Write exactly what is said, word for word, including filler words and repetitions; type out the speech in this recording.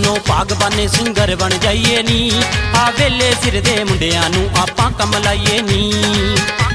दोनों भाग बाने सिंगर बन जाइए नी। आ वेले सिर दे मुंडियां नू आपां कम लाइए नी।